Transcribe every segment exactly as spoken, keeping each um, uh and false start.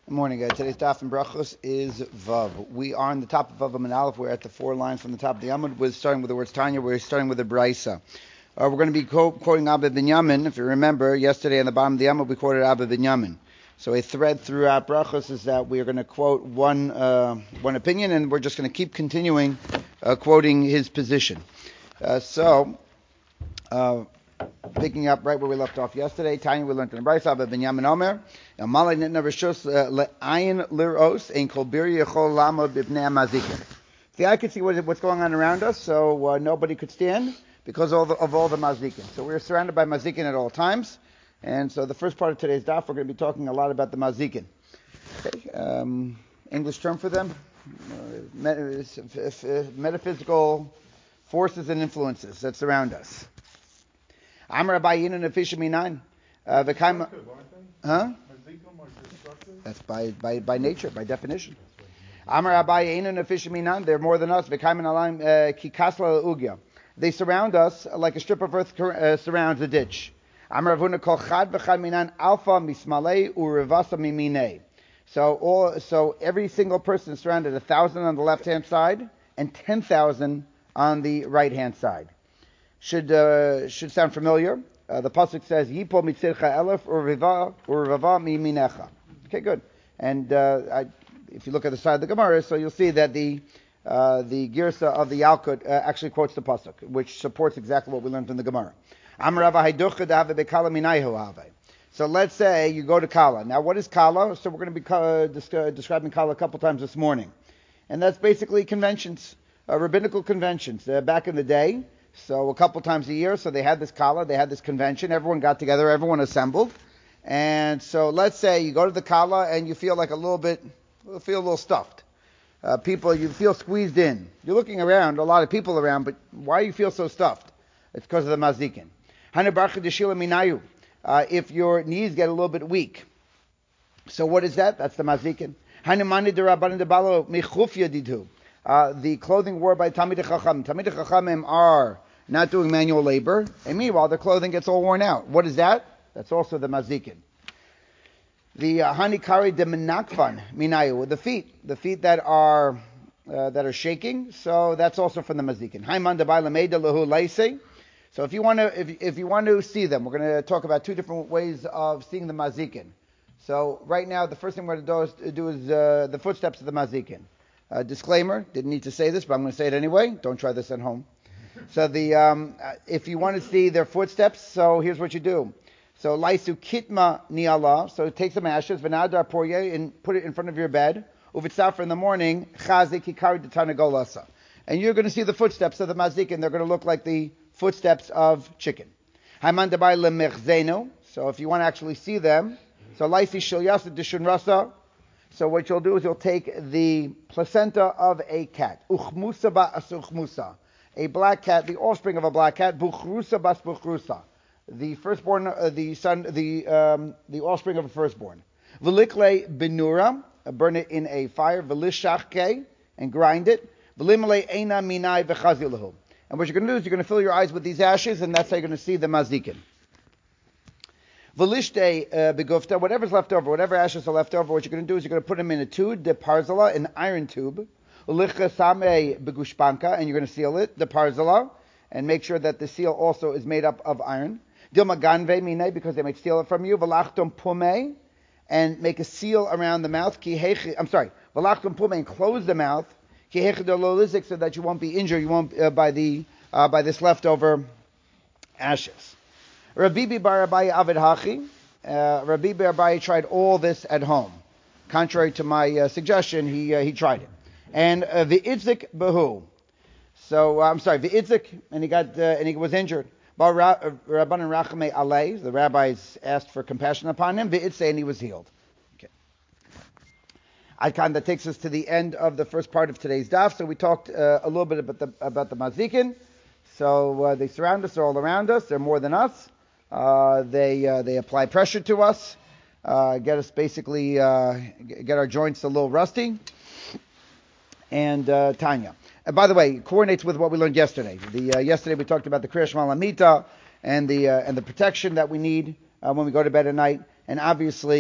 Good morning, guys. Today's daf and brachos is Vav. We are on the top of Vav and Aleph. We're at the four lines from the top of the Amud. We're starting with the words Tanya. We're starting with the Braisa. Uh, we're going to be quote, quoting Abba Binyamin. If you remember, yesterday on the bottom of the Amud, we quoted Abba Binyamin. So a thread throughout brachos is that we are going to quote one uh, one opinion, and we're just going to keep continuing uh, quoting his position. Uh, so... Uh, Picking up right where we left off yesterday, Tanya, we learned in the Braisa Abba Binyamin Omer, Amalei nitna rishus le'ayin liros ein kol bir yechol lama b'pnei hamazikin. The eye could see what, what's going on around us, so uh, nobody could stand because of, the, of all the mazikin. So we're surrounded by mazikin at all times, and so the first part of today's daf, we're going to be talking a lot about the mazikin. Okay, um, English term for them, uh, metaphysical forces and influences that surround us. Amar Abayin and Afisha Minan. V'kaim. Huh? That's by, by, by nature, by definition. Amar Abayin and Afisha Minan. They're more than us. V'kaim and Alayim Kikasla Ugya. They surround us like a strip of earth uh, surrounds a ditch. Amar Avuna Kol Chad V'chad Minan Alpha Mismalei Urevasa Mimine. So all so every single person is surrounded a thousand on the left hand side and ten thousand on the right hand side. Should uh, should sound familiar. Uh, the pasuk says, "Yipo mitzircha elef urviva urvava miminecha." Okay, good. And uh, I, if you look at the side of the Gemara, so you'll see that the uh, the Girsa of the Yalkut uh, actually quotes the pasuk, which supports exactly what we learned in the Gemara. So let's say you go to Kala. Now, what is Kala? So we're going to be uh, describing Kala a couple times this morning, and that's basically conventions, uh, rabbinical conventions. Uh, back in the day. So a couple times a year, so they had this kala, they had this convention, everyone got together, everyone assembled. And so let's say you go to the kala and you feel like a little bit, feel a little stuffed. Uh, people, you feel squeezed in. You're looking around, a lot of people around, but why do you feel so stuffed? It's because of the mazikin. Uh, if your knees get a little bit weak. So what is that? That's the mazikin. Uh, the clothing worn by Talmidei Chacham. Talmidei Chachamim are not doing manual labor, and meanwhile their clothing gets all worn out. What is that? That's also the mazikin. The hanikari de menakvan minayu, the feet, the feet that are uh, that are shaking. So that's also from the mazikin. Haiman debai lameida lahu laisei. So if you want to, if if you want to see them, we're going to talk about two different ways of seeing the mazikin. So right now, the first thing we're going to do is uh, the footsteps of the mazikin. Uh, disclaimer, didn't need to say this, but I'm going to say it anyway. Don't try this at home. So the um, uh, if you want to see their footsteps, so here's what you do. So laisu kitma ni'ala, so take some ashes, v'nadar porye, and put it in front of your bed. Uvitzafer in the morning, chazik hikari detanagolasa. And you're going to see the footsteps of the mazik, and they're going to look like the footsteps of chicken. Haiman dabai lemechzeno, so if you want to actually see them, so laisi shilyasa dishun rasa. So what you'll do is you'll take the placenta of a cat, uchmusa ba'as uchmusa, a black cat, the offspring of a black cat, buchrusa bas buchrusa, the firstborn, uh, the son, the um, the offspring of a firstborn. V'likle benura, burn it in a fire. V'lishachke, and grind it. V'limle eina minai v'chazilahu. And what you're going to do is you're going to fill your eyes with these ashes, and that's how you're going to see the mazikin. Velishte begufta, whatever's left over, whatever ashes are left over, what you're going to do is you're going to put them in a tube, de parzala, an iron tube. Ulicha same begushpanka, and you're going to seal it, de parzala, and make sure that the seal also is made up of iron. Dilma ganve mine, because they might steal it from you. Velachtom pume, and make a seal around the mouth. Ki hechi, I'm sorry, velachtom pume, and close the mouth. Ki hechi delolizik, so that you won't be injured, you won't uh, by the uh, by this leftover ashes. Rabbi Bar Abaye Avid Hachi. Uh, Rabbi Bar Abaye tried all this at home. Contrary to my uh, suggestion, he uh, he tried it. And uh, the Itzik Behu. So uh, I'm sorry, the Itzik, and he got uh, and he was injured. Rabbanan Rachame Alei. The rabbis asked for compassion upon him. The Itzik, and he was healed. Okay. Adkan, that takes us to the end of the first part of today's daf. So we talked uh, a little bit about the about the mazikin. So uh, they surround us, they're all around us, they're more than us. Uh, they uh, they apply pressure to us, uh, get us basically uh, get our joints a little rusty. And uh, Tanya. And by the way, it coordinates with what we learned yesterday. The uh, yesterday we talked about the Kriyash Malamita and the uh, and the protection that we need uh, when we go to bed at night. And obviously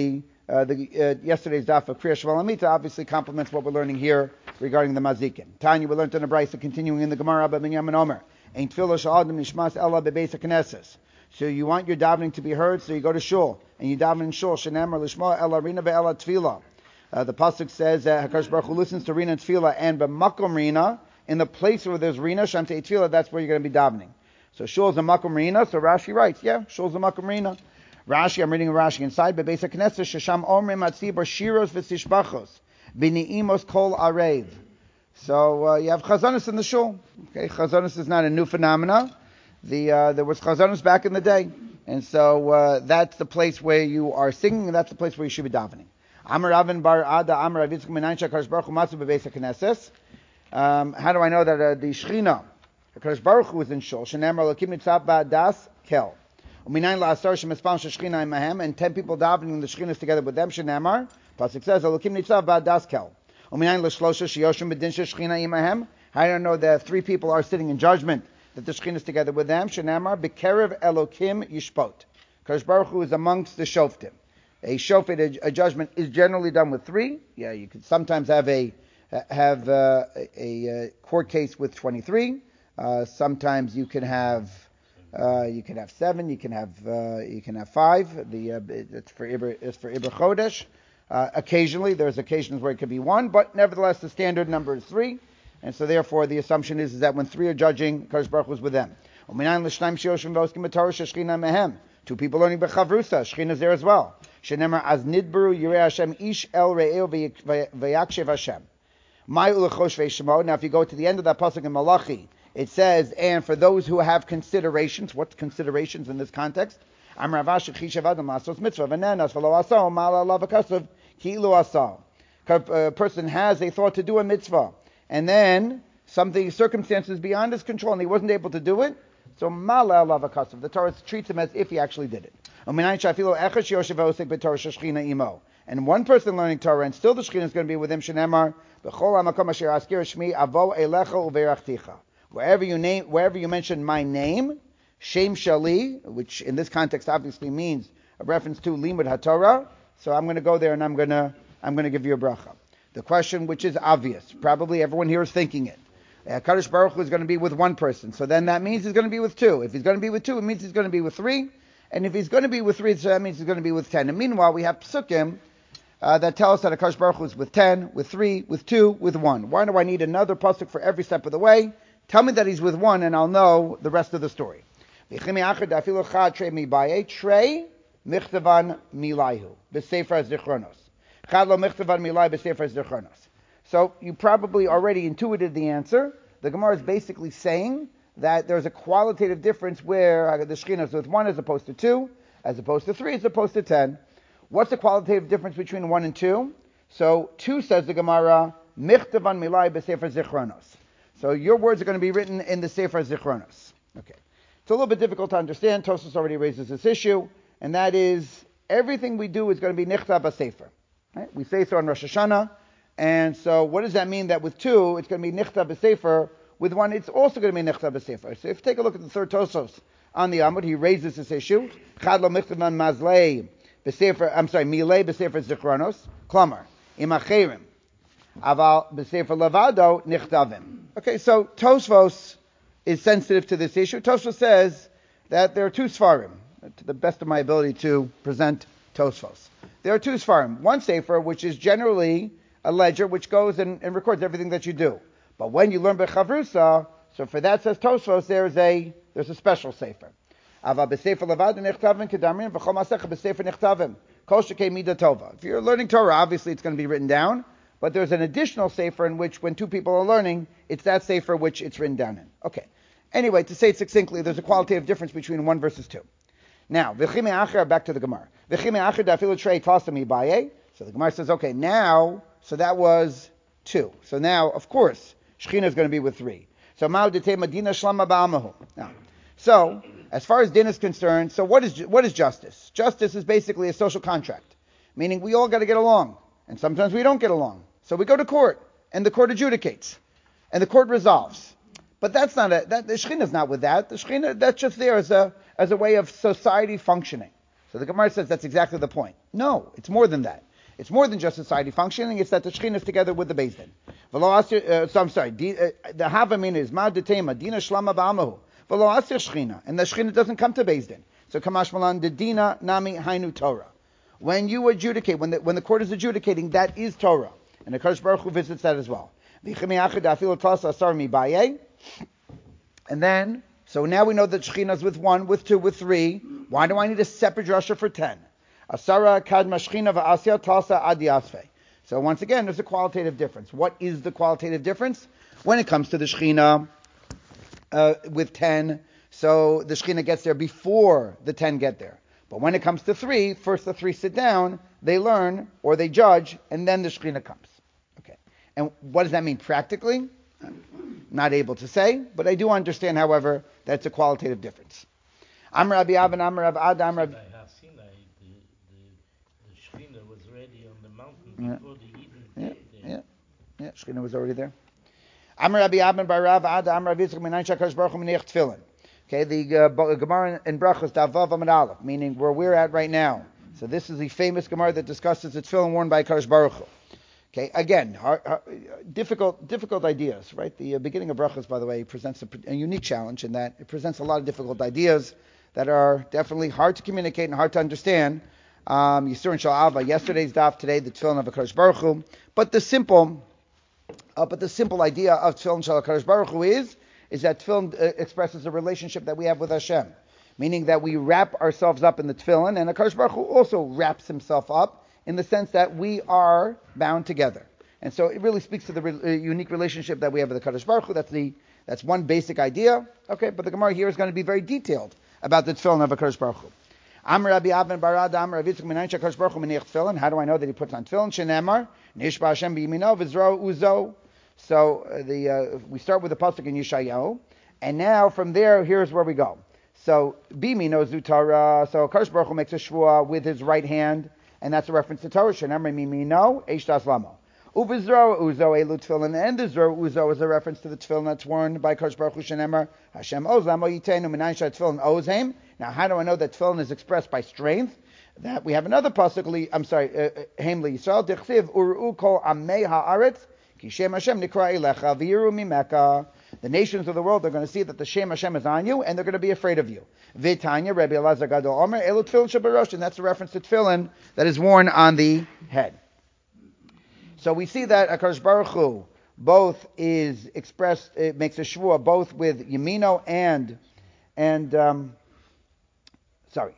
uh, the, uh, yesterday's daf of Kriya Shema Lamita obviously complements what we're learning here regarding the mazikin. Tanya, we learned in the Brisa, continuing in the Gemara, Abba Ben Yamin Omer. Ein tefillah sh'adam nishmas ella bebeis hakneses. So you want your davening to be heard, so you go to shul and you daven in shul. Shenemar lishma ella rina ve'ella tefillah. Uh, the pasuk says that Hakadosh Baruch Hu listens to rina and tefillah, and b'makom rina, in the place where there's rina, shamtei tefillah, that's where you're going to be davening. So shul is a makom rina. So Rashi writes, yeah, shul is a makom rina. Rashi, I'm reading Rashi inside. Bebeis hakneses shesham omrim atzibur shiros v'tishbachos b'niimos kol arev. So uh, you have chazanos in the shul. Okay, chazanos is not a new phenomena. The uh, there was chazanos back in the day, and so uh, that's the place where you are singing, and that's the place where you should be davening. Amar Ravin bar Ada Amar Rav Yitzchak Menayin Shakadosh Baruch Hu Matzu bebeis hakneses. Um How do I know that uh, the Shechina, Hakadosh Baruch Hu, is in shul? Shenemar Elokim nitzav ba'adas kel. Uminayin la'asar shemispam shechina imahem, and ten people davening the Shechina is together with them. Shenemar pasuk says Elokim nitzav ba'adas kel. Uminayin l'shlosha sheyoshim b'din shechina imahem. I don't know that three people are sitting in judgment, that the Shekhinah is together with them. Shenamar b'kerev Elokim yishpot. Kadosh Baruch Hu is amongst the shoftim. A shofet, a, a judgment, is generally done with three. Yeah, you could sometimes have a have uh, a, a court case with twenty-three. Uh, sometimes you can have uh, you can have seven. You can have uh, you can have five. The uh, it's for Ibr, it's for Ibr Chodesh. Uh, occasionally, there's occasions where it could be one, but nevertheless, the standard number is three. And so therefore the assumption is, is that when three are judging, Kadosh Baruch Hu is with them. Two people learning B'chavrusa, Shechina is there as well. Shenemar az nidberu yirei Hashem ish el re'eu v'yakshev Hashem. Ma'u lechosh ve'shemo. Now if you go to the end of that pasuk in Malachi, it says, and for those who have considerations, what's considerations in this context? Am ravash chishav adam lasos mitzvah v'nenas v'lo asao ma'ala alav v'kasav ki'ilu asao. A person has a thought to do a mitzvah, and then something, circumstances beyond his control, and he wasn't able to do it. So mala alav akasav. The Torah treats him as if he actually did it. And one person learning Torah, and still the Shekhinah is going to be with him. Shenemar wherever you name, wherever you mention my name, Shem Shali, which in this context obviously means a reference to Limud HaTorah. So I'm going to go there and I'm going to I'm going to give you a bracha. The question, which is obvious, probably everyone here is thinking it. Uh, Kadosh Baruch Hu is going to be with one person, so then that means he's going to be with two. If he's going to be with two, it means he's going to be with three. And if he's going to be with three, so that means he's going to be with ten. And meanwhile, we have psukim uh, that tell us that Kadosh Baruch Hu is with ten, with three, with two, with one. Why do I need another pasuk for every step of the way? Tell me that he's with one, and I'll know the rest of the story. Trey michtavan milayhu b'sefer zichronos. So you probably already intuited the answer. The Gemara is basically saying that there's a qualitative difference where the Shekhinah is with one as opposed to two, as opposed to three, as opposed to ten. What's the qualitative difference between one and two? So two, says the Gemara, Michtavan milai b'sefer zichronos. So your words are going to be written in the Sefer Zichronos. Okay. It's a little bit difficult to understand. Tosfos already raises this issue, and that is everything we do is going to be Nichtav b'Sefer. Right? We say so on Rosh Hashanah, and so what does that mean that with two, it's going to be Nichtav b'Sefer, with one, it's also going to be Nichtav b'Sefer. So if you take a look at the third Tosfos on the Amud, he raises this issue. Chad lo Michtavan mazlei b'Sefer, I'm sorry, milei b'Sefer Zichronos, Klamar, imacherim, aval b'Sefer Levado, Nichtavim. Okay, so Tosfos is sensitive to this issue. Tosfos says that there are two Sfarim, to the best of my ability to present Tosfos. There are two Sfarim. One Sefer, which is generally a ledger which goes and, and records everything that you do. But when you learn Bechavrusa, so for that, says Tosfos, there's a there's a special Sefer. Ava b'Sefer Levad Nichtavim Kedamrim v'chol Masecha b'Sefer Nichtavim Kol Shekei Mida Tova. If you're learning Torah, obviously it's going to be written down, but there's an additional Sefer in which, when two people are learning, it's that Sefer which it's written down in. Okay. Anyway, to say it succinctly, there's a qualitative difference between one versus two. Now, v'chime acher, back to the Gemara. V'chime acher dafilu trei tasami baye. So the Gemara says, okay, now, so that was two. So now, of course, Shekhinah is going to be with three. So ma'u detei madina shlama ba'amahu. Now, so as far as din is concerned, so what is what is justice? Justice is basically a social contract, meaning we all got to get along, and sometimes we don't get along. So we go to court, and the court adjudicates, and the court resolves. But that's not a, that, the Shekhinah is not with that. The Shekhinah, that's just there as a, as a way of society functioning. So So the Gemara says that's exactly the point. No, it's more than that. It's more than just society functioning. It's that the Shekhinah is together with the Beis Din. Uh, so I'm sorry. The uh, Havamina is Ma Detema Dina Shlama Ba'amahu. V'lo Asir Shekhinah, and the Shekhinah doesn't come to Beis Din. So Kamash Malan the Dina Nami Hainu Torah. When you adjudicate, when the when the court is adjudicating, that is Torah, and the Kadosh Baruch Hu visits that as well. And then, so now we know that Shekhinah is with one, with two, with three. Why do I need a separate drasha for ten? Asara kadma Shekhinah va'asya tasa adi asfei. So once again, there's a qualitative difference. What is the qualitative difference? When it comes to the Shekhinah uh, with ten, so the Shekhinah gets there before the ten get there. But when it comes to three, first the three sit down, they learn, or they judge, and then the Shekhinah comes. Okay. And what does that mean practically? I'm not able to say, but I do understand, however, that it's a qualitative difference. Amr Rabbi Avan, Amr Rav Ad, Amr Rabbi... The Shekhinah was already on the mountain before the Eden yeah, came there. Yeah, yeah, Shekhinah was already there. Amr Rabbi Avan bar Rav Ad, Amr Rav Yitzchak Minayin Shakadosh Baruch Hu Meniach Tefillin. Okay, the uh, Gemara in Brachos Davav Amud Aleph, meaning where we're at right now. So this is the famous Gemara that discusses the tefillin worn by Kadosh Baruch Hu. Okay, again, hard, hard, difficult, difficult ideas, right? The uh, beginning of Brachos, by the way, presents a, a unique challenge in that it presents a lot of difficult ideas that are definitely hard to communicate and hard to understand. Um, Yisur and Shalava, yesterday's daf, today the tefillin of Kadosh Baruch Hu. But the simple, uh, but the simple idea of tefillin Shal Kadosh Baruch Hu is is that tefillin uh, expresses a relationship that we have with Hashem, meaning that we wrap ourselves up in the tefillin, and HaKadosh Baruch Hu also wraps himself up in the sense that we are bound together. And so it really speaks to the re- uh, unique relationship that we have with the HaKadosh Baruch Hu. That's the that's one basic idea. Okay, but the Gemara here is going to be very detailed about the tefillin of HaKadosh Baruch Hu. Amr Rabbi Avin Barad Amr Rav Yitzchak Minayin Shakadosh Baruch Hu Meniach Tefillin. How do I know that he puts on tefillin? Shenemar Nishba Hashem b'yimino v'zro uzo. So uh, the uh, we start with the pasuk in Yeshayahu, and now from there, here's where we go. So Bimi knows Zutara. So Kadosh Baruch Hu makes a shvua with his right hand, and that's a reference to Torah. Shenemar mimino eishtas lamo. Uvizro uzo elu tefillin, and the zro uzo is a reference to the tefillin that's worn by Kadosh Baruch Hu. Shenemar Hashem oz lamo yitenu minayin shat tefillin ozheim. Now, how do I know that tefillin is expressed by strength? That we have another pasuk. I'm sorry, Haim li Yisrael dichsiv uru kol amei haaretz. The nations of the world are going to see that the Shem Hashem is on you, and they're going to be afraid of you. Vitanya, Rabbi Elazar Gadol Omer, Elu Tefillin Shabarosh, and that's a reference to tefillin that is worn on the head. So we see that HaKadosh Baruch Hu both is expressed, it makes a shvua both with Yemino and, and, um, sorry.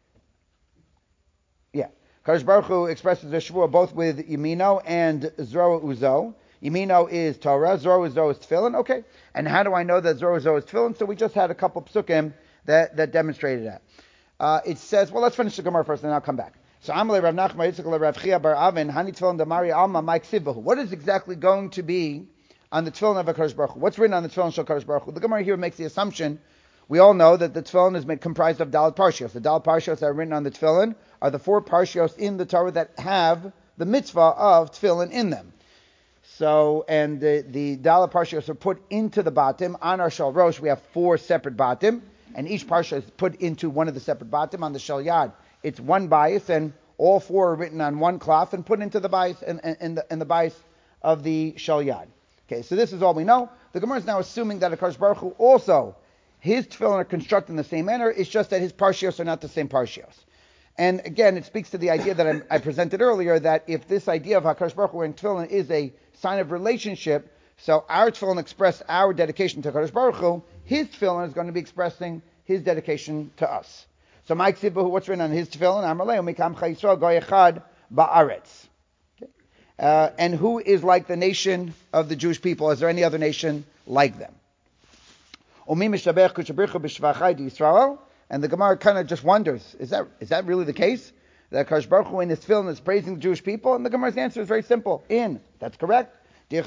Yeah. HaKadosh Baruch Hu expresses a shvua both with Yemino and Zro Uzo. Yemino is Torah, Zoro Uzo is Tefillin. Okay, and how do I know that Zoro Uzo is Tefillin? So we just had a couple psukim that, that demonstrated that. Uh, it says, well, let's finish the Gemara first, and then I'll come back. So Amalei Rav Nachman Yitzchak Rav Chia Bar Avin Hani Tefillin Damari Alma Mike Sivahu. What is exactly going to be on the Tefillin of HaKadosh Baruch Hu? What's written on the Tefillin of HaKadosh Baruch Hu? The Gemara here makes the assumption. We all know that the Tefillin is made, comprised of Dalet Parshios. The Dalet Parshios that are written on the Tefillin are the four Parshios in the Torah that have the mitzvah of Tefillin in them. So, and the, the Dalet Parshios are put into the batim. On our Shal Rosh, we have four separate batim, and each Parsha is put into one of the separate batim. On the Shal Yad, it's one bias, and all four are written on one cloth and put into the bias and, and, and the, and the bias of the Shal Yad. Okay, so this is all we know. The Gemara is now assuming that HaKadosh Baruch Hu also, his tefillin are constructed in the same manner. It's just that his Parshios are not the same Parshios. And again, it speaks to the idea that I, I presented earlier, that if this idea of HaKadosh Baruch Hu wearing tefillin is a sign of relationship, so our tefillin express our dedication to HaKadosh Baruch Hu, his tefillin is going to be expressing his dedication to us. So Mike Sibahu, what's written on his tefillin? Amalei Mikam Chayisrael Goy Echad Ba'aretz. Uh, and who is like the nation of the Jewish people? Is there any other nation like them? And the Gemara kind of just wonders, is that is that really the case? That HaKadosh Baruch Hu in his tefillin is praising the Jewish people? And the Gemara's answer is very simple. In. That's correct. We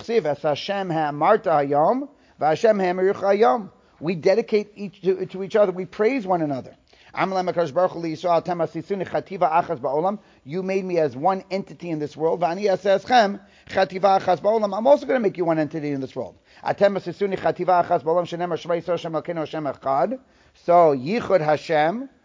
dedicate each to, to each other. We praise one another. You made me as one entity in this world. I'm also going to make you one entity in this world. So Yichud Hashem,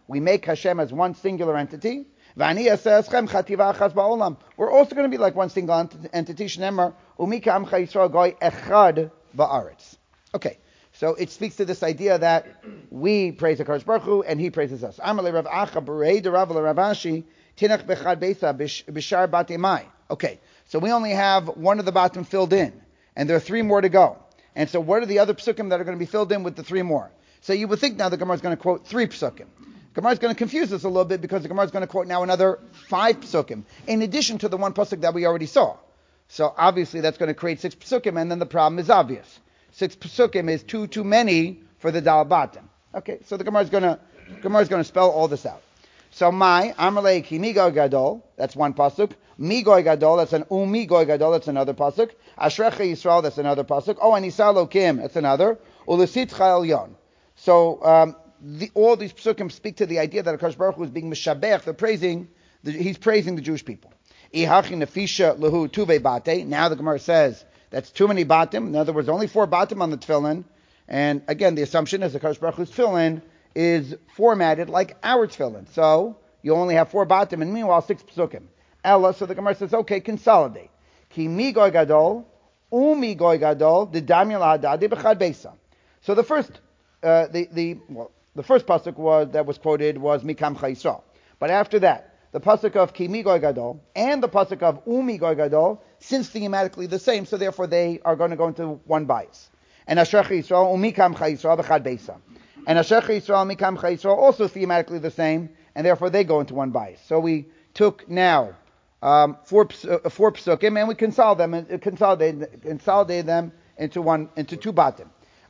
We make Hashem as one singular entity. V'ani aseh eschem chativa achas ba'olam. We're also going to be like one single ent- entity. Shneimar umika amcha Yisrael goy echad ba'aretz. Okay, so it speaks to this idea that we praise the Kadosh Baruch Hu and He praises us. Amar le Rav Acha b'rei de Rav le Rav Ashi tinach bechad beisa b'shar batimai. Okay, so we only have one of the bottom filled in, and there are three more to go. And so what are the other psukim that are going to be filled in with the three more? So you would think now the Gemara is going to quote three psukim. Gemara is going to confuse us a little bit because the Gemara is going to quote now another five psukim, in addition to the one pasuk that we already saw. So obviously that's going to create six psukim, and then the problem is obvious. Six psukim is two too many for the dal batim. Okay, so the Gemara is going to Gemara is going to spell all this out. So my Amalei ki mi goy gadol, that's one pasuk. Mi goy gadol, that's an umi goy gadol, that's another pasuk. Ashrecha Yisrael, that's another pasuk. Oh, and Isalo Kim, that's another. Ulisitcha Elyon. So um, the, all these psukim speak to the idea that Akash Baruch Hu is being mishabech. They're praising. The, he's praising the Jewish people. Ihachi nefisha lehu tuve bate. Now the Gemara says that's too many batim. In other words, only four batim on the tefillin. And again, the assumption is the Akash Baruch Hu's tefillin is formatted like our tefillin. So you only have four batim, and meanwhile six psukim. Ella. So the Gemara says, okay, consolidate. Ki mi goy gadol, umi goy gadol, the damil hadadi b'chad beisa. So the first, uh, the the well, the first pasuk was that was quoted was Mikam Yisrael. But after that, the pasuk of Ki mi goy gadol and the pasuk of umi goy gadol, since thematically the same, so therefore they are going to go into one bias. And Asher Yisrael umikam Yisrael b'chad beisa. And Asher Yisrael mikam Yisrael also thematically the same, and therefore they go into one bias. So we took now um, four uh, four psukim and we consolidate them and consolidate consolidate them into one into two batim.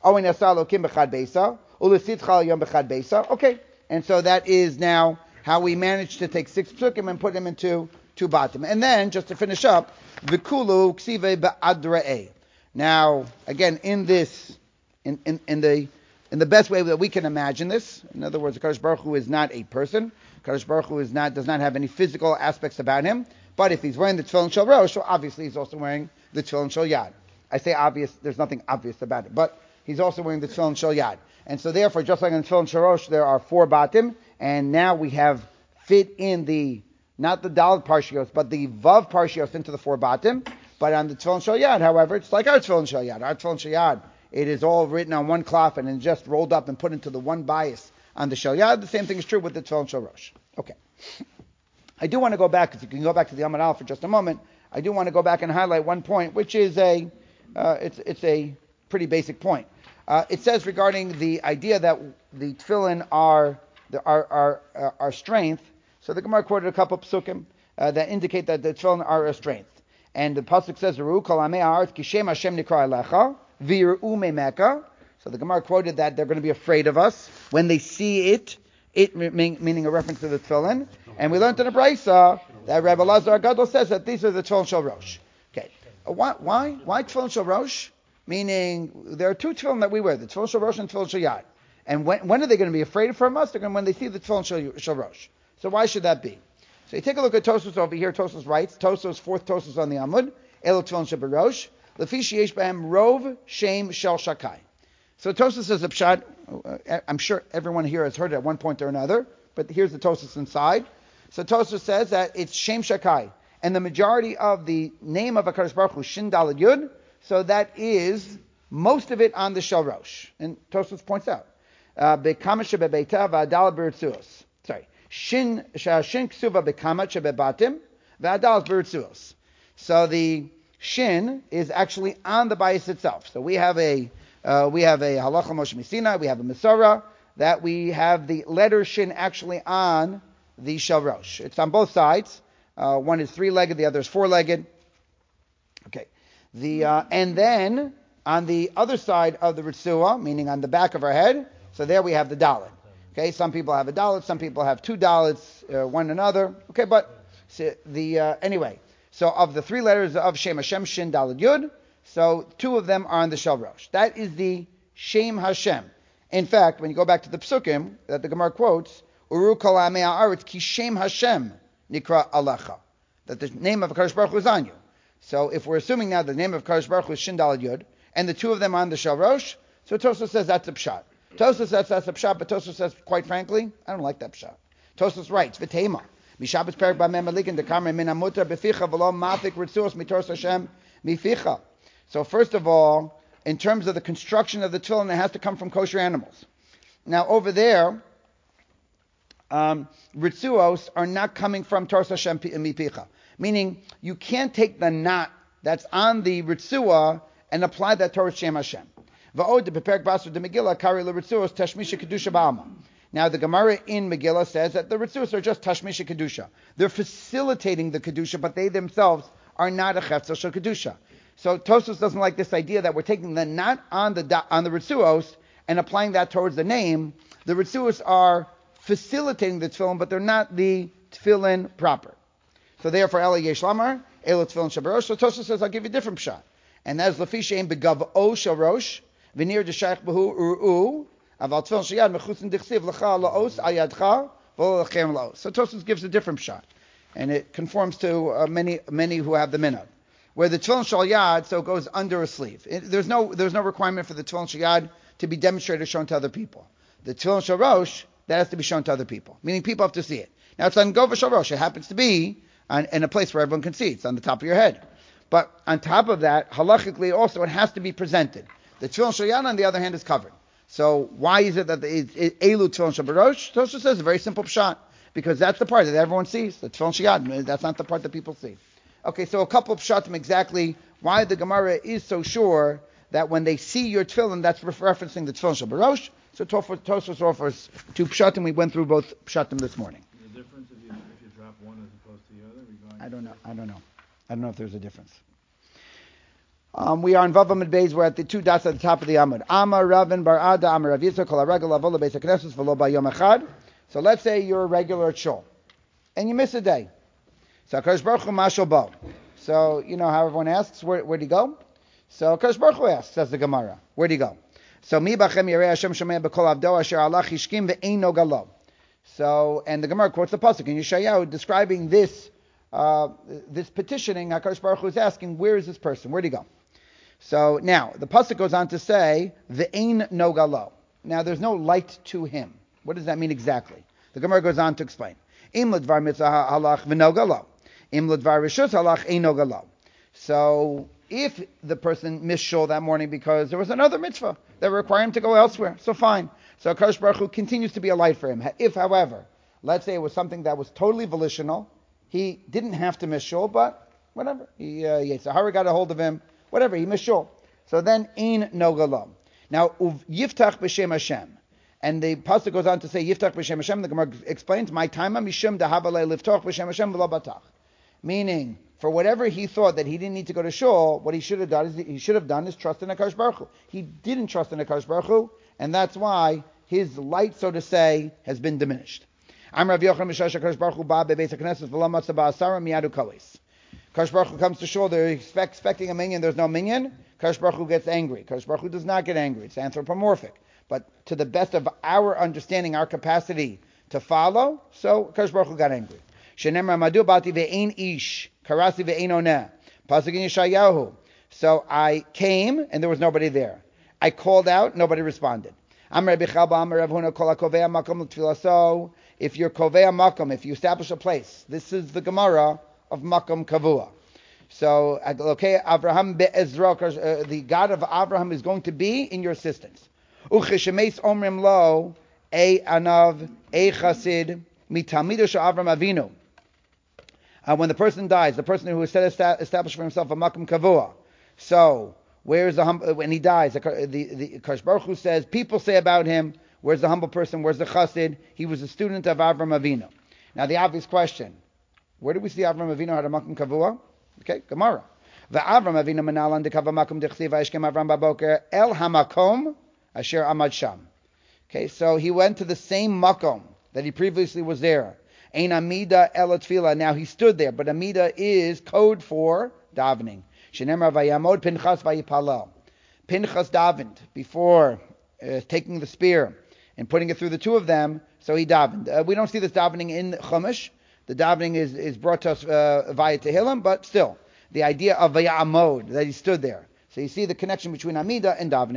Okay, and so that is now how we managed to take six psukim and put them into two batim. And then, just to finish up, v'kulu ksive ba'adra'e. Now, again, in this, in, in, in the in the best way that we can imagine this, in other words, the Kadosh Baruch Hu is not a person. Kadosh Baruch Hu is not does not have any physical aspects about him. But if he's wearing the tefillin shel rosh, so obviously he's also wearing the tefillin shel yad. I say obvious, there's nothing obvious about it, but he's also wearing the tefillin shel yad. And so therefore, just like in the tefillin shel rosh, there are four batim, and now we have fit in the, not the daled parshios, but the vav parshios into the four batim. But on the tefillin shel yad, however, it's like our tefillin shel yad. Our tefillin shel yad, it is all written on one cloth and then just rolled up and put into the one bias on the shel yad. The same thing is true with the tefillin shel rosh. Okay. I do want to go back, if you can go back to the Amud Aleph for just a moment, I do want to go back and highlight one point, which is a, uh, it's it's a pretty basic point. Uh, it says regarding the idea that the tefillin are the, are, are, are, are strength. So the Gemara quoted a couple of psukim uh, that indicate that the tefillin are a strength. And the pasuk says, "Ru kol amei haaretz kishem Hashem nikra elecha v'yiru meimeka." So the Gemara quoted that they're going to be afraid of us when they see it. It meaning a reference to the tefillin. And we learned in the Brisa that Rabbi Lazar Gadol says that these are the tefillin shel rosh. Okay, why why why tefillin shel rosh? Meaning there are two tefillin that we wear, the tefillin shel rosh and tefillin shel yad. And when, when are they going to be afraid from us? They're going when they see the tefillin shel, shel rosh. So why should that be? So you take a look at Tosfos over here. Tosfos writes, Tosfos fourth Tosfos on the Amud, Elo tefillin shel rosh, lefi sheyesh b'hem rov shem shel shakai. So Tosfos says a pshat. Uh, I'm sure everyone here has heard it at one point or another, but here's the Tosfos inside. So Tosfos says that it's Shem Shakai, and the majority of the name of HaKadosh Baruch Hu, Shin Daled Yud, so that is most of it on the Shel Rosh. And Tosfos points out, Bekama shebebeita v'adal b'ritzuos. Sorry, Shin Shin Ksuva bekama shebebatim v'adal b'ritzuos. So the Shin is actually on the bias itself. So we have a uh, we have a Halacha Moshe Misina, we have a Masorah, that we have the letter Shin actually on the Shel Rosh. It's on both sides. Uh, one is three-legged, the other is four-legged. Okay. The uh, and then on the other side of the Ritzua, meaning on the back of our head, so there we have the Dalet. Okay, some people have a Dalet, some people have two Dalets, uh, one another. Okay, but so the uh, anyway, so of the three letters of Shem Hashem, Shin, Dalet, Yud, so two of them are on the Shel Rosh. That is the Shem Hashem. In fact, when you go back to the Psukim that the Gemara quotes, Uru kol amei haaretz ki shem Hashem nikra alecha, that the name of HaKadosh Baruch Hu is on you. So if we're assuming now the name of HaKadosh Baruch Hu is Shin Daled Yud, and the two of them are on the Shel Rosh, so Tosfos says that's a pshat. Tosfos says that's a pshat, but Tosfos says, quite frankly, I don't like that pshat. Tosfos writes, v'teima, mishabes perik b'mem alikin dekamer min amutar b'ficha v'lo mafik ritzuos mitoros Hashem mificha. So first of all, in terms of the construction of the tefillin, it has to come from kosher animals. Now over there, um, ritzuos are not coming from toros Hashem mificha, meaning you can't take the knot that's on the ritzua and apply that toros Shem Hashem. Now the Gemara in Megillah says that the Ritzuos are just Tashmisha Kedusha. They're facilitating the Kedusha, but they themselves are not a Chetzel Shel Kedusha. So Tosfos doesn't like this idea that we're taking the knot on the on the Ritzuos and applying that towards the name. The Ritzuos are facilitating the Tefillin, but they're not the Tefillin proper. So therefore, Ela Yesh Lamar, Ela Tefillin Shabarosh. So Tosfos says, I'll give you a different pshat. And that is Lefi Shein Begavo Sharosh. V'nir d'shayich b'hu ur'u, aval tefillin sheyad mechutzin dichsiv l'cha la'os ayadcha v'lo l'chem la'os. So Tosfos gives a different shot, and it conforms to uh, many many who have the minhag, where the tefillin shal yad so it goes under a sleeve. It, there's no there's no requirement for the tefillin shal yad to be demonstrated or shown to other people. The tefillin shal rosh that has to be shown to other people, meaning people have to see it. Now it's on gova shal rosh. It happens to be on, in a place where everyone can see. It's on the top of your head, but on top of that, halachically also it has to be presented. The tefillin shel yad, on the other hand, is covered. So why is it that the elu tefillin shel barosh? Tosfos says a very simple pshat, because that's the part that everyone sees. The tefillin shel yad, that's not the part that people see. Okay, so a couple of pshatim exactly why the Gemara is so sure that when they see your tefillin, that's referencing the tefillin shel barosh. So Tosfos offers two pshatim. We went through both pshatim this morning. Is there a difference if you, if you drop one as opposed to the other? Regarding I don't know. I don't know. I don't know if there's a difference. Um, we are in Vav Amud Beis. We're at the two dots at the top of the Amud. Amar Ravin Bar Ada Amar Rav Yitzchak Kol HaRegel Avola Beis HaKnesses V'lo B'Yom Echad. So let's say you're a regular at shul, and you miss a day. So HaKadosh Baruch Hu Mashal Bo. So you know how everyone asks, where where'd he go? So HaKadosh Baruch Hu asks, says the Gemara, where'd he go? So Mi Bachem Yirei Hashem Shomei B'Kol Avdo Asher Alach Hishkim Ve'eino Galo. So and the Gemara quotes the pasuk in Yeshayahu describing this uh, this petitioning. HaKadosh Baruch Hu is asking, where is this person? Where'd he go? So now, the pasuk goes on to say, Ve'ein no galo. Now, there's no light to him. What does that mean exactly? The Gemara goes on to explain. Im ledvar mitzvah halach v'no galo. Im ledvar rishus halach ein no galo. So, if the person missed shul that morning because there was another mitzvah that required him to go elsewhere, so fine. So, HaKadosh Baruch Hu continues to be a light for him. If, however, let's say it was something that was totally volitional, he didn't have to miss shul, but whatever. He, uh, Yitzhahara got a hold of him. Whatever, he missed shul. So then, ein no galam. Now, uv yiftach b'shem Hashem. And the pasuk goes on to say, yiftach b'shem Hashem. The Gemara explains, my time mishum dahavalei liftach b'shem Hashem v'lo batach. Meaning, for whatever he thought that he didn't need to go to shul, what he should have done is he should have done is trust in HaKadosh Baruch Hu. He didn't trust in HaKadosh Baruch Hu, and that's why his light, so to say, has been diminished. I'm Rav Yochanan Mishash HaKadosh Baruch Hu ba bebeis HaKnesses v'lo matzah ba'asara miyadu kois. Kadosh Baruch Hu comes to shul, they're expect, expecting a minyan, there's no minyan. Kadosh Baruch Hu gets angry. Kadosh Baruch Hu does not get angry. It's anthropomorphic. But to the best of our understanding, our capacity to follow, so Kadosh Baruch Hu got angry. Shenemar madu bati ve'ein ish, karasi ve'ein oneh. Pasuk in Yeshayahu. So I came, and there was nobody there. I called out, nobody responded. Amar Bichalba, Amar Rav Huna, Kol HaKovei HaMakom L'Tfilaso. If you're Kovei HaMakom, if you establish a place, this is the Gemara of Makom Kavua. So, okay, Avraham be'ezra, the God of Abraham is going to be in your assistance. Ucheshemes omrim lo, e anav, e chasid, mitamido she'Avram Avinu. Uh, when the person dies, the person who has set established for himself a Makom Kavua. So, where's the hum- when he dies? The, the, the Kadosh Baruch Hu says, people say about him, where's the humble person? Where's the chassid? He was a student of Avram Avinu. Now, the obvious question. Where do we see Avram Avinu had a makom kavua? Okay, Gemara. V'Avram Avinu menalan dekava makom dechsiv v'eshkem Avram baboker el hamakom asher amad sham. Okay, so he went to the same makom that he previously was there. Ein amida el tefila. Now he stood there, but amida is code for davening. Shenemar vayamod Pinchas vayipalel. Pinchas davened before uh, taking the spear and putting it through the two of them, so he davened. Uh, we don't see this davening in Chumash. The davening is, is brought to us uh, via Tehillim, but still, the idea of vayamod, that he stood there. So you see the connection between Amida and davening.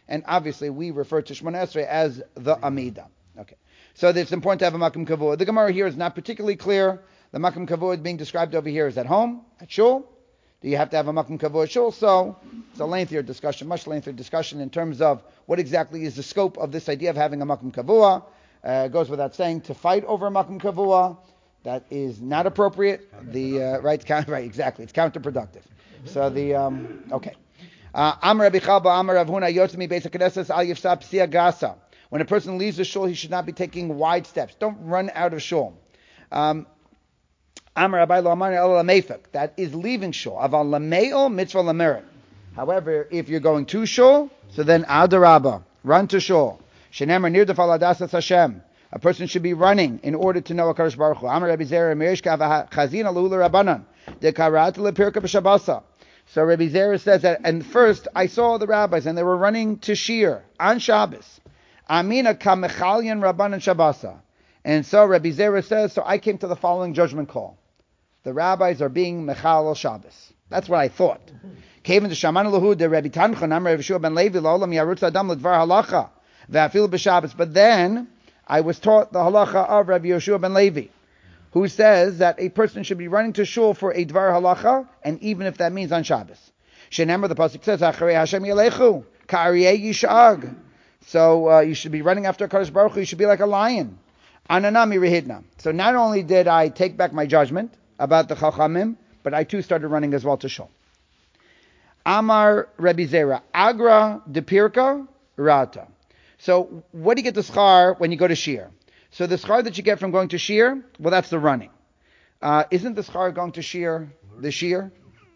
and obviously we refer to Shemona Esrei as the Amida. Okay, so it's important to have a Makom Kavua. The Gemara here is not particularly clear. The Makom Kavua being described over here is at home, at Shul. Do you have to have a Makom Kavua at Shul? So it's a lengthier discussion, much lengthier discussion in terms of what exactly is the scope of this idea of having a Makom Kavua. Uh, it goes without saying, to fight over a Makom Kavua, that is not appropriate. The uh, right, right, exactly. It's counterproductive. So the um, okay. Amar Rabbi Chalba, Amar Rav Huna, Yotzmi Beis HaKnesses Al Yifsab Psia Gasa. When a person leaves the shul, he should not be taking wide steps. Don't run out of shul. Um, Amar Rabbi Lo Amar El Lamefek. That is leaving shul. Aval Lameo Mitzvah Lamerit. However, if you're going to shul, so then Adarabba, run to shul. Shenemar Nir Defal Adasas Hashem. A person should be running in order to know HaKadosh Baruch Hu. Amar Rabbi Zera Mirishka Chazina Lula Rabbanan. De Karat Lepirka B'Shabasa. So Rabbi Zera says that, and first I saw the rabbis and they were running to Shir on Shabbos. Amina Kamechalyan Rabbanan Shabasa. And so Rabbi Zera says, so I came to the following judgment call. The rabbis are being Mechal Shabbos. That's what I thought. Came into Shaman Lahu de Rabbi Tanchon, Amar Rabbi Shua ben Levi, La'olam Yarutz Adam L'Dvar Halacha, Ve'afil B'Shabbos. But then I was taught the halacha of Rabbi Yoshua ben Levi, who says that a person should be running to shul for a Dvar Halacha, and even if that means on Shabbos. Shenemar, the pasuk says, Acharei Hashem Yelechu, Ka'ariyeh Yishag. So uh, you should be running after HaKadosh Baruch Hu, you should be like a lion. Ananami Rehidna. So not only did I take back my judgment about the Chachamim, but I too started running as well to shul. Amar Rabbi Zera, Agra de Pirka Rata. So what do you get the schar when you go to Shir? So the schar that you get from going to Shir, well, that's the running. Uh, isn't the schar going to Shir the Shir?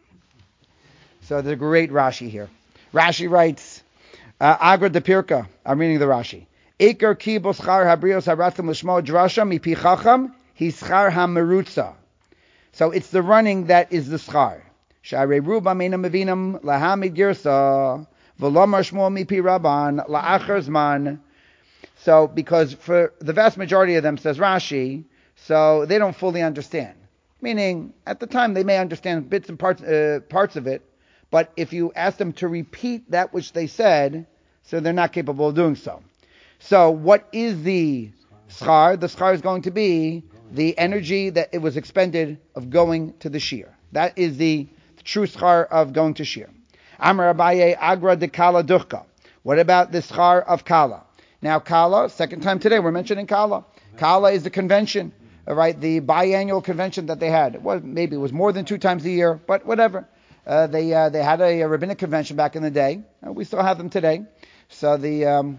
So there's a great Rashi here. Rashi writes, uh, Agra de Pirka. I'm reading the Rashi. Iker ki bo schar habrios haratim l'shmo drasha mipi chacham hi schar hamerutza. So it's the running that is the schar. Sh'arei ruba meina mevinam lahamid girsa v'lomar shmo mipi rabban la'achar zman. So because for the vast majority of them, says Rashi, so they don't fully understand. Meaning, at the time they may understand bits and parts uh, parts of it, but if you ask them to repeat that which they said, so they're not capable of doing so. So what is the schar? The schar is going to be the energy that it was expended of going to the shir. That is the, the true schar of going to shir. Amar Abaye Agra de Kala Duchka. What about the schar of Kala? Now Kala, second time today we're mentioning Kala. Kala is the convention, right? The biannual convention that they had. Well, maybe it was more than two times a year, but whatever. Uh, they uh, they had a, a rabbinic convention back in the day. Uh, we still have them today. So the um,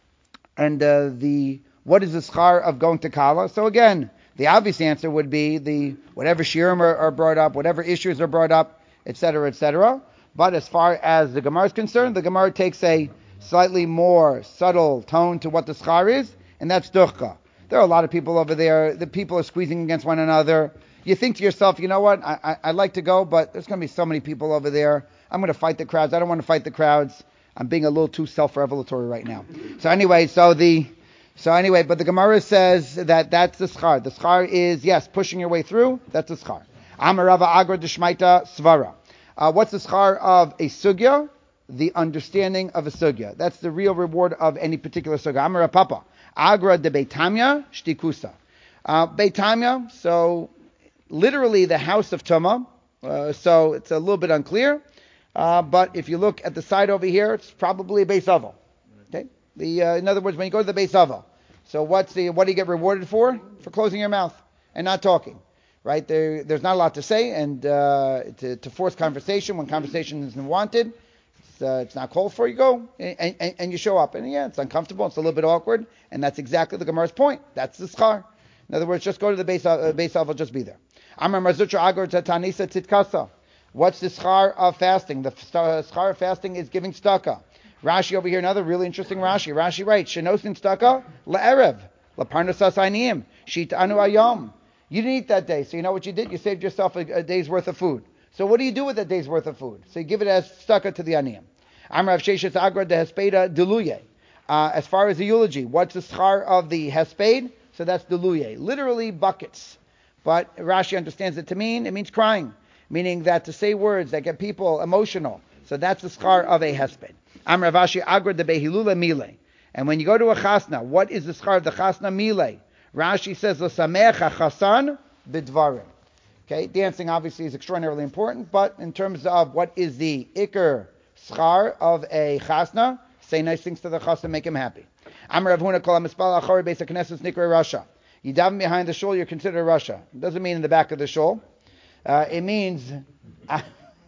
and uh, the what is the schar of going to Kala? So again, the obvious answer would be the whatever shirim are, are brought up, whatever issues are brought up, et cetera, et cetera. But as far as the Gemara is concerned, the Gemara takes a slightly more subtle tone to what the schar is, and that's duchka. There are a lot of people over there. The people are squeezing against one another. You think to yourself, you know what, I, I, I'd like to go, but there's going to be so many people over there. I'm going to fight the crowds. I don't want to fight the crowds. I'm being a little too self-revelatory right now. So anyway, so the, so anyway, but the Gemara says that that's the schar. The schar is, yes, pushing your way through. That's the schar. Amarava agra deshmaita svara. Uh, what's the schar of a sugya? The understanding of a sugya. That's the real reward of any particular sugya. Amara papa. Agra de Beitamya shtikusa. Uh, Beitamya, so literally the house of Tumah. Uh, so it's a little bit unclear. Uh, but if you look at the side over here, it's probably a Beis Avel. Okay. The uh, in other words, when you go to the Beis Avel, so what's the what do you get rewarded for? For closing your mouth and not talking. Right? There, there's not a lot to say, and uh, to, to force conversation when conversation isn't wanted. Uh, it's not called for, you go, and, and, and you show up. And yeah, it's uncomfortable, it's a little bit awkward, and that's exactly the Gemara's point. That's the schar. In other words, just go to the Beis uh, Beis Avel, just be there. Amar Marzutra Agar Tatanisa Titkasa. What's the schar of fasting? The schar of fasting is giving tzedakah. Rashi over here, another really interesting Rashi. Rashi writes, Shenosin tzedakah la'erev, la'parnasas ayniyim, shit'anu ayom. You didn't eat that day, so you know what you did? You saved yourself a, a day's worth of food. So what do you do with that day's worth of food? So you give it as tzedakah to the aniyim. Amrav Sheshes Agra de Hespeda Deluye. Uh, as far as the eulogy, what's the schar of the Hesped? So that's Deluye. Literally buckets. But Rashi understands it to mean, it means crying. Meaning that to say words that get people emotional, So that's the schar of a hesped. Am Rav Ashi Agra de behilula mile. And when you go to a chasna, what is the schar of the chasna mile? Rashi says, l'sameach hachasan b'dvarim. Okay, dancing obviously is extraordinarily important, but in terms of what is the ikr schar of a chasna, say nice things to the chasna, make him happy. Amar Rav Huna kol hamispal achori beis haknesses nikra Russia. You daven behind the shul, you're considered Russia. It doesn't mean in the back of the shul. Uh, it means... Uh,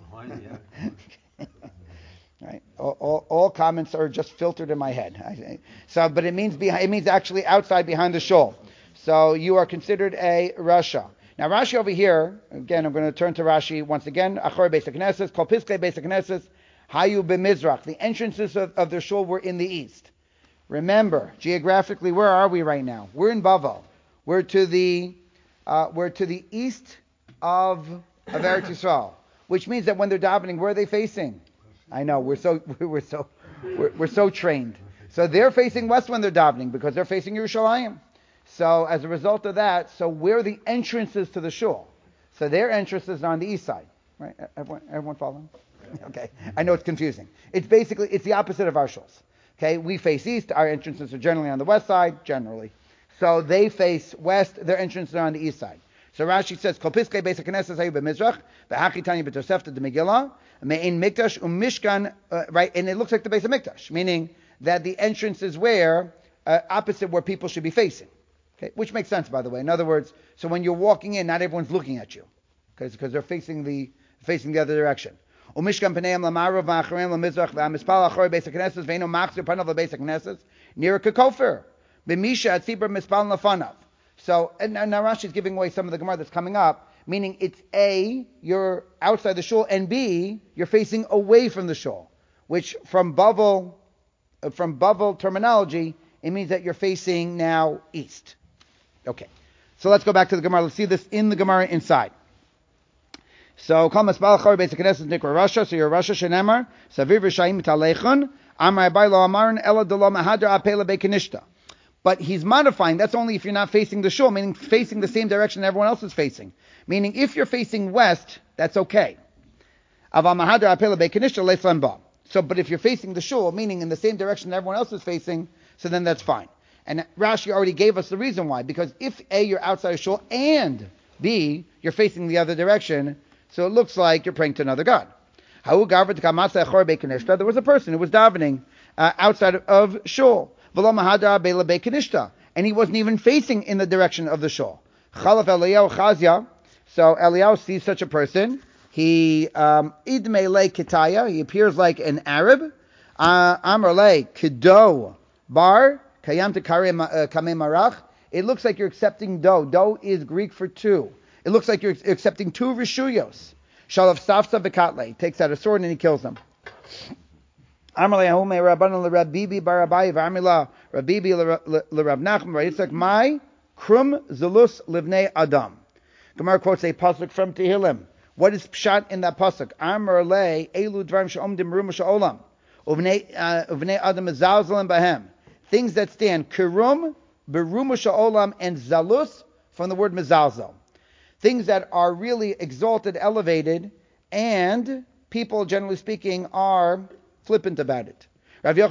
right. All, all, all comments are just filtered in my head. I, so, but it means behind, it means actually outside behind the shul. So you are considered a Rasha. Now Rashi over here, again, I'm going to turn to Rashi once again. Achor Beis HaKnesses, Kol Piskei Beis HaKnesses, Hayu b'Mizrach. The entrances of, of the shul were in the east. Remember, geographically, where are we right now? We're in Bavel. We're to the uh, we're to the east of of Eretz Yisrael, which means that when they're davening, where are they facing? I know we're so we're so we're, we're so trained. So they're facing west when they're davening because they're facing Yerushalayim. So as a result of that, so where are the entrances to the shul? So their entrances are on the east side, right? Everyone, everyone following? Okay, I know it's confusing. It's basically it's the opposite of our shuls. Okay, we face east. Our entrances are generally on the west side, generally. So they face west. Their entrances are on the east side. So Rashi says, Kol Piskei Beis HaKnesses hayu b'Mizrach, v'hachi tanya b'Tosefta de Megillah, me'ein Mikdash u'Mishkan, uh, right? And it looks like the base of Mikdash, meaning that the entrance is where uh, opposite where people should be facing. Okay, which makes sense, by the way. In other words, so when you're walking in, not everyone's looking at you, because because they're facing the facing the other direction. Umishkan Paneim Lamarav V'Acharim Lamizrach V'Amispal Achor Beis HaKnesses V'Eino Machzir Panav LaBeis HaKnesses Near Kakofer B'Misha Atzibur Mispal Lafanav. So, and now Rashi is giving away some of the Gemara that's coming up, meaning it's A, you're outside the shul, and B, you're facing away from the shul, which from Bavel, uh, from Bavel terminology, it means that you're facing now east. Okay, so let's go back to the Gemara. Let's see this in the Gemara inside. So, Kol Masbal Achor Beis HaKnesses Nikra Rasha, so you're Rasha Shenemar, Savir V'Shayim Mitalechon, Amar Abai Lo Amarin Ela Delo Mahadra Apela Bekanishta. But he's modifying, that's only if you're not facing the shul, meaning facing the same direction everyone else is facing. Meaning if you're facing west, that's okay. So, but if you're facing the shul, meaning in the same direction everyone else is facing, so then that's fine. And Rashi already gave us the reason why. Because if A, you're outside the shul, and B, you're facing the other direction, so it looks like you're praying to another god. There was a person who was davening uh, outside of shul. And he wasn't even facing in the direction of the shul. So Eliyahu sees such a person. He um, idmele kitaya. He appears like an Arab. Amrle kido bar kayam tekare kame marach. It looks like you're accepting dough. Dough is Greek for two. It looks like you're accepting two rishuyos. Shalav safsa bekatle. Takes out a sword and he kills them. Amalei Ahume Rabbanon LeRabbibi Barabai V'Amila Rabbibi LeRav Nachman Yitzchak Mai Krum Zelus Livnei Adam. Gemara quotes a pasuk from Tehillim. What is pshat in that pasuk? Amar Le Elu Dvarim She'omdim Merumash Olam Uvnei Uvnei Adam Zalzalim Bahem. Things that stand Kirum Berumash Olam and Zalus from the word Mezalzel. Things that are really exalted, elevated, and people, generally speaking, are flippant about it. Another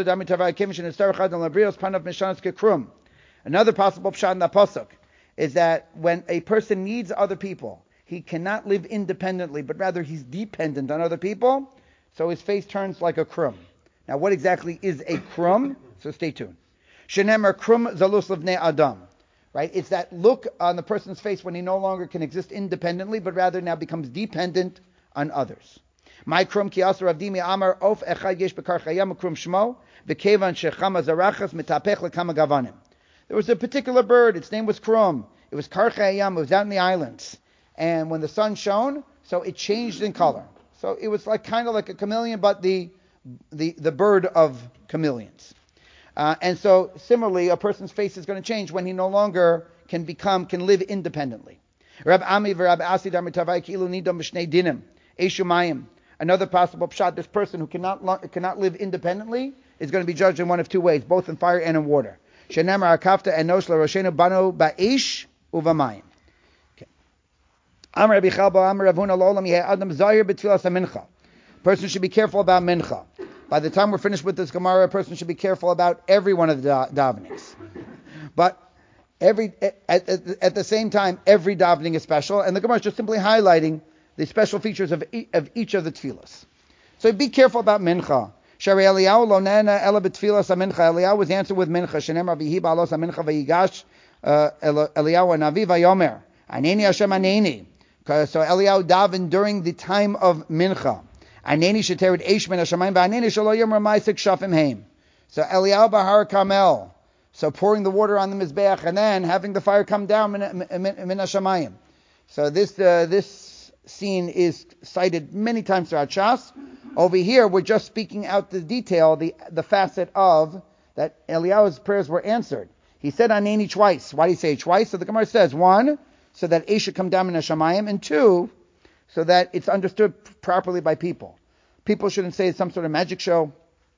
possible pshat in the pasuk is that when a person needs other people, he cannot live independently, but rather he's dependent on other people, so his face turns like a krum. Now, what exactly is a krum? So stay tuned. Shenemer krum zalus livnei adam. Right? It's that look on the person's face when he no longer can exist independently, but rather now becomes dependent on others. My krum ki asar avdimi amar of echad yesh bekar chayam krum shmo v'kevan shechama zarachas mitapech lekama gavanim. There was a particular bird. Its name was krum. It was kar chayam. It was out in the islands, and when the sun shone, so it changed in color. So it was like kind of like a chameleon, but the the the bird of chameleons. Uh, and so, similarly, a person's face is going to change when he no longer can become, can live independently. Rab Ami v'Rab Asi darmitavai ki'ilu nidam b'shnei dinim, eshu mayim. Another possible pshat, this person who cannot cannot live independently is going to be judged in one of two ways, both in fire and in water. Shenemar akafta enosh l'roshenu banu ba'ish uvamayim. Amar Rabbi Chalba, Amar Rav Huna lo'olam yeh adam zahir b'tfilas hamincha. person should be careful about mincha. By the time we're finished with this Gemara, a person should be careful about every one of the da- davenings. But every at, at, at the same time, every davening is special, and the Gemara is just simply highlighting the special features of, e- of each of the tefillas. So be careful about mincha. Shari Eliyahu lo nena ela b'tfilas hamincha. Eliyahu was answered with mincha. Shenemar v'hi ba'alos hamincha v'yigash Eliyahu anavi v'yomer aneni Hashem aneni. So Eliyahu davened during the time of mincha. Aneni shetered eish min hashamayim v'aneni shelo yomer ma'asek shafim heim. So Eliyahu bahar Carmel. So pouring the water on the mizbeach and then having the fire come down min hashamayim. So this uh, this scene is cited many times throughout Shas. Over here, we're just speaking out the detail, the the facet of that Eliyahu's prayers were answered. He said Aneni twice. Why did he say it twice? So the Gemara says, one, so that eish should come down in hashamayim, and two, so that it's understood properly by people. People shouldn't say it's some sort of magic show.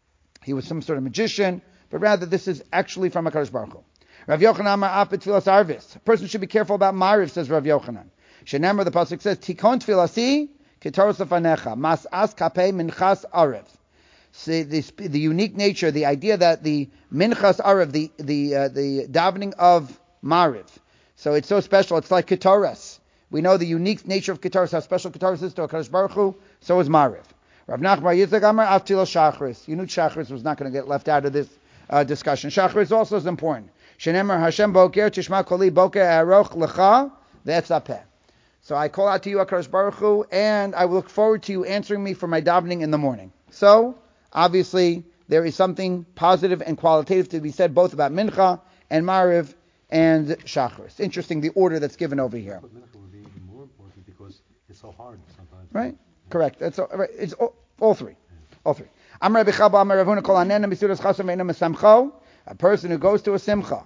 He was some sort of magician, but rather this is actually from HaKadosh Baruch Hu. Rav Yochanan Amar Af b'tfilas arvis. A person should be careful about Mariv, says Rav Yochanan. Shenemar, the pasuk says, Tikon tfilasi ketoros lefanecha mas as kapei minchas arv. See this, the unique nature, the idea that the minchas arv, the the uh, the davening of Mariv. So it's so special. It's like ketoras. We know the unique nature of ketoras, how special ketoras is to HaKadosh Baruch Hu. So is Mariv. Rav Nachman Yitzchak Amar Af tfilas shachris. You knew shachris was not going to get left out of this uh, discussion. Shachris also is important. Shenemar Hashem boker tishma koli boker aroch lecha ve'etzapeh. So I call out to you, HaKadosh Baruch Hu, and I look forward to you answering me for my davening in the morning. So, obviously, there is something positive and qualitative to be said both about Mincha and Mariv and Shacharis. Interesting, the order that's given over here. But Mincha would be even more important because it's so hard sometimes. Right? Correct. That's all, right. It's all, all three. All three. Amar B'chaba Amar Ravuna Kol Anena Misudas Chasam Ve'ena Mesamcho. A person who goes to a simcha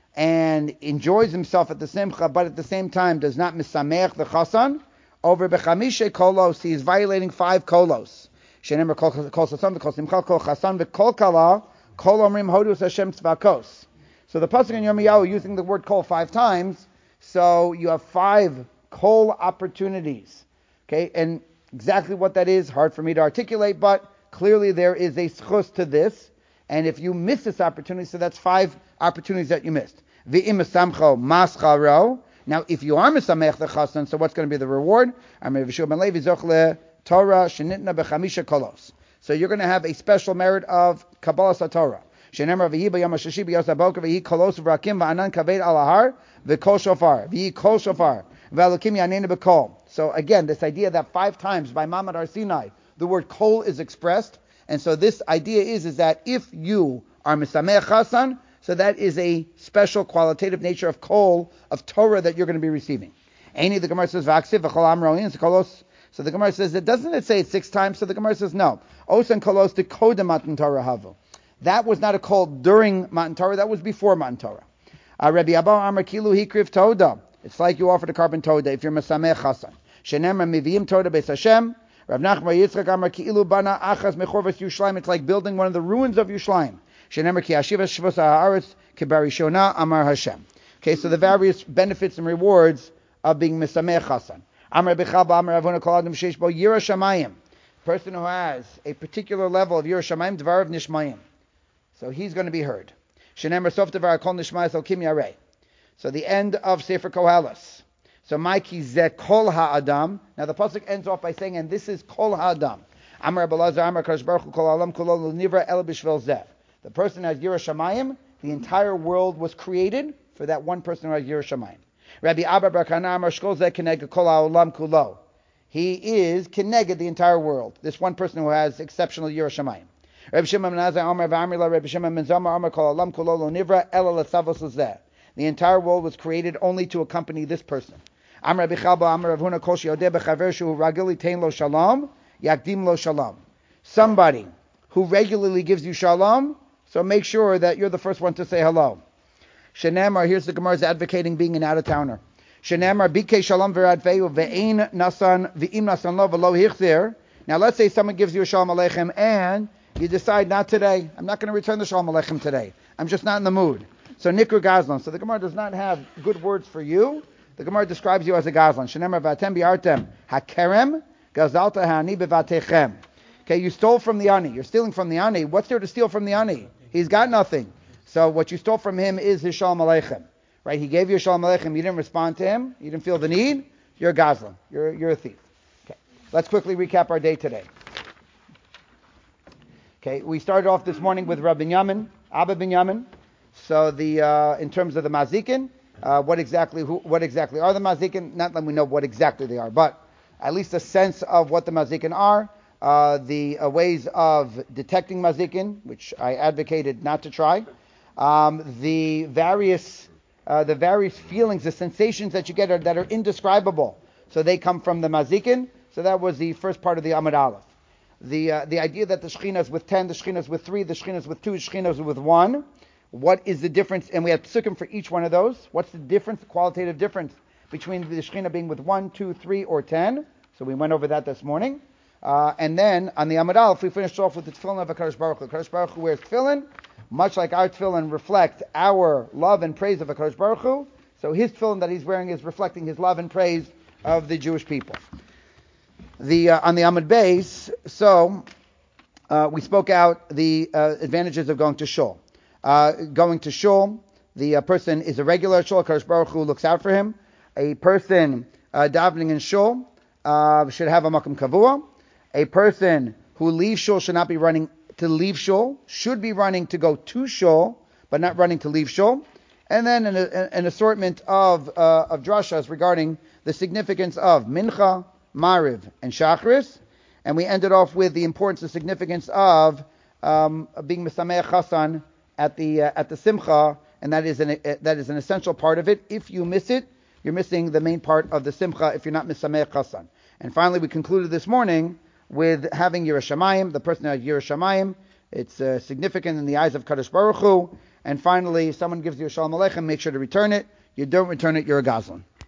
and enjoys himself at the simcha, but at the same time does not misameach the chasan, over bechamishe kolos, he is violating five kolos. Shenemar kol chasan v'kol simcha kol chasan v'kol kala kol omrim hodus Hashem tzvakos. So the pasuk in Yirmiyahu using the word kol five times, so you have five kol opportunities. Okay, and exactly what that is, hard for me to articulate, but clearly there is a schus to this. And if you miss this opportunity, so that's five opportunities that you missed. V'im mesamcho mascharo. Now, if you are mesamech the chasan, so what's going to be the reward? Torah shenitna bechamisha kolos. So you're going to have a special merit of Kabbalah Satorah. Shenemar v'hi b'yom hashishi b'yos haboker v'hi kolos v'rakim v'anan kaved alahar v'kol shofar v'hi kol shofar v'alokim yanenu b'kol. So again, this idea that five times by Mamad Har Sinai the word kol is expressed. And so this idea is, is that if you are Misameh Chasan, so that is a special qualitative nature of kol, of Torah that you're going to be receiving. Any the Gemara says, Vaksiv, V'chol Amroin, kolos. So the Gemara says, it doesn't it say it six times? So the Gemara says, no. Osan kolos de kodem matan Torah havu. That was not a kol during Matan Torah, that was before Matan Torah. Uh, Rabbi Abba Amar Kilu Hikriv Toda. It's like you offered a carbon Toda if you're Misameh Chasan. Shenemar Miviyim Toda Beis Hashem. Rav Nachman Yitzchak Amar Ki'ilu Bana Achas Mechorvas Yerushalayim. It's like building one of the ruins of Yerushalayim. Shenemar Ki Hashivas Shvos HaAretz Kibarishona Amar Hashem. Okay, so the various benefits and rewards of being Misameh Chasan. Amar Bechaba Amar Avona Kol Adam Sheish Bo Yira Shamayim. Person who has a particular level of Yira Shamayim Dvar of Nishmayim. So he's going to be heard. Shenemar Sof Dvar Kol Nishmayim Elkim Yarei. So the end of Sefer Koheles. So Maiki ze kol ha'adam. Now the pasuk ends off by saying, and this is kol ha'adam. Amar Abelazar Amar Kadosh Baruch Hu kol alam kulo nivra el b'shvel zeh. The person has Yira Shamayim. The entire world was created for that one person who has Yira Shamayim. Rabbi Abba Bar Kana Amar Shkol zeh keneged kol ha'olam kulo. He is keneged the entire world. This one person who has exceptional Yira Shamayim. Rabbi Shimon ben Azai Amar v'Amrila Rabbi Shimon ben Zomar Amar kol alam kulo lo nivra el l'savos zeh. The entire world was created only to accompany this person. Amar Bichalba Amar Rav Huna Kol Sheodeh Bechaver Shu Ragili Tein Lo Shalom Yakdim Lo Shalom. Somebody who regularly gives you shalom, so make sure that you're the first one to say hello. Shenemar, here's the Gemara's advocating being an out-of-towner. Shenemar Bikei Shalom V'Radveu Ve'ein Nasan V'im Nasan Lo V'Lo Hichzir. Now let's say someone gives you a Shalom Aleichem and you decide, not today, I'm not going to return the Shalom Aleichem today. I'm just not in the mood. So Nikru Gazlan. So the Gemara does not have good words for you. The Gemara describes you as a Gazlan. Shenemar v'atem bi'artem hakerem gazalta ha'ani bevatechem. Okay, you stole from the ani. You're stealing from the ani. What's there to steal from the ani? He's got nothing. So what you stole from him is his shalom aleichem. Right? He gave you a shalom aleichem. You didn't respond to him. You didn't feel the need. You're a gazlan. You're, you're a thief. Okay. Let's quickly recap our day today. Okay, we started off this morning with Rabbi Binyamin, Abba Binyamin. So the uh, in terms of the mazikin, uh, what exactly who, what exactly are the mazikin? Not that we know what exactly they are, but at least a sense of what the mazikin are. Uh, the uh, ways of detecting mazikin, which I advocated not to try. Um, the various uh, the various feelings, the sensations that you get are, that are indescribable. So they come from the mazikin. So that was the first part of the Amud Aleph. The uh, the idea that the Shekhinah is with ten, the Shekhinah is with three, the Shekhinah is with two, the Shekhinah is with one. What is the difference? And we have psukim for each one of those. What's the difference, the qualitative difference between the Shekhinah being with one, two, three, or ten? So we went over that this morning. Uh, and then on the Amud Aleph, we finished off with the tefillin of HaKadosh Baruch Hu. HaKadosh Baruch Hu wears tefillin, much like our tefillin reflect our love and praise of HaKadosh Baruch Hu. So his tefillin that he's wearing is reflecting his love and praise of the Jewish people. The uh, on the Amud Beis, so uh, we spoke out the uh, advantages of going to shul. Uh, going to shul, the uh, person is a regular shul. HaKadosh Baruch Hu looks out for him. A person uh, davening in shul uh, should have a makom kavua. A person who leaves shul should not be running to leave shul, should be running to go to shul, but not running to leave shul. And then an, an assortment of uh, of drashas regarding the significance of mincha, mariv, and shachris. And we ended off with the importance and significance of um, being misameach chasan at the uh, at the simcha, and that is an uh, that is an essential part of it. If you miss it, you're missing the main part of the simcha if you're not misameach chasan. And finally, we concluded this morning with having Yiras Shamayim, the person who has Yiras Shamayim. It's uh, significant in the eyes of Kadosh Baruch Hu. And finally, if someone gives you a Shalom Aleichem, make sure to return it. You don't return it, you're a Gazlan.